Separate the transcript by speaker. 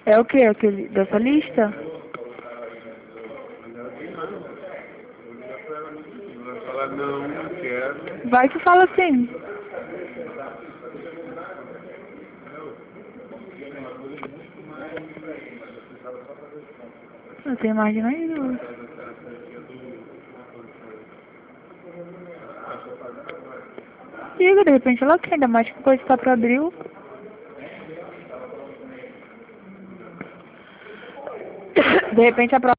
Speaker 1: É o que? Aquele dessa lista?
Speaker 2: Vai falar não, não quero.
Speaker 1: Vai que fala assim. Não tem margem nenhuma. Diga, de repente ela quer, ainda mais que coisa está pra abril. De repente a próxima.